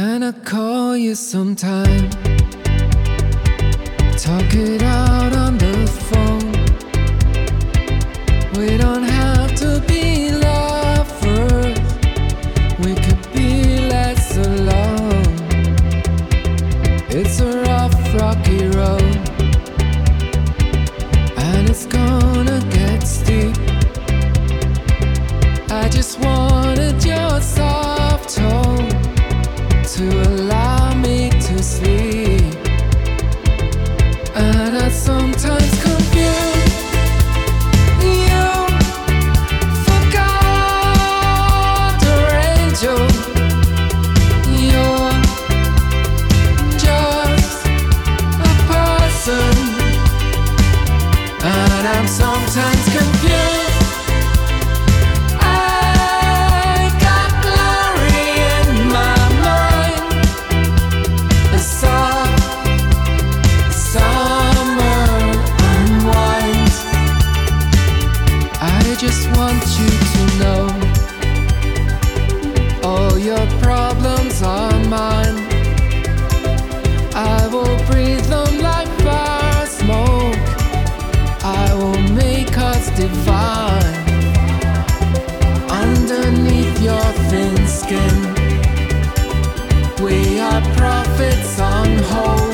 Can I call you sometime? Talk it out on the phone. We don't have to be lovers. We could be less alone. It's a rough, rocky road, and it's gonna get steep. I just wanted your soft tone to allow me to sleep. And I sometimes confuse you. Forgot your angel. You're just a person. And I'm sometimes confused. I just want you to know all your problems are mine. I will breathe them like fire smoke. I will make us divine. Underneath your thin skin, we are prophets on hold.